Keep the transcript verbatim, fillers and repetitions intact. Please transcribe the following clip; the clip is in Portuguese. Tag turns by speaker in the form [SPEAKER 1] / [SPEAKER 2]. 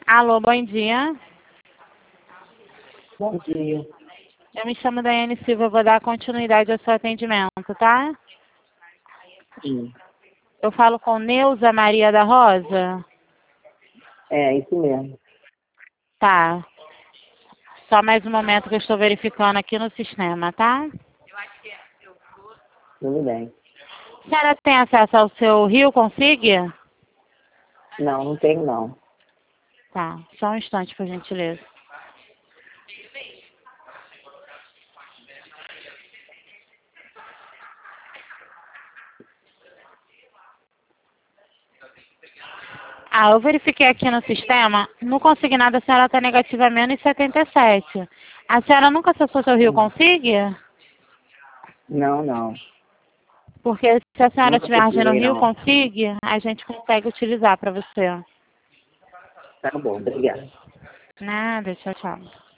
[SPEAKER 1] Alô, bom dia.
[SPEAKER 2] Bom dia.
[SPEAKER 1] Eu me chamo Daiane Silva, vou dar continuidade ao seu atendimento, tá?
[SPEAKER 2] Sim.
[SPEAKER 1] Eu falo com Neuza Maria da Rosa?
[SPEAKER 2] É, isso mesmo.
[SPEAKER 1] Tá. Só mais um momento que eu estou verificando aqui no sistema, tá?
[SPEAKER 2] Tudo bem.
[SPEAKER 1] A senhora tem acesso ao seu Rio Consig?
[SPEAKER 2] Não, não tenho não.
[SPEAKER 1] Tá. Só um instante, por gentileza. Ah, eu verifiquei aqui no sistema, no consignado a senhora está negativa menos setenta e sete. A senhora nunca acessou seu Rio Consig?
[SPEAKER 2] Não, não.
[SPEAKER 1] Porque se a senhora
[SPEAKER 2] Nunca
[SPEAKER 1] estiver agindo no
[SPEAKER 2] procurei
[SPEAKER 1] Rio
[SPEAKER 2] não.
[SPEAKER 1] Consig, a gente consegue utilizar para você.
[SPEAKER 2] Tá bom, obrigado.
[SPEAKER 1] Nada, tchau, tchau.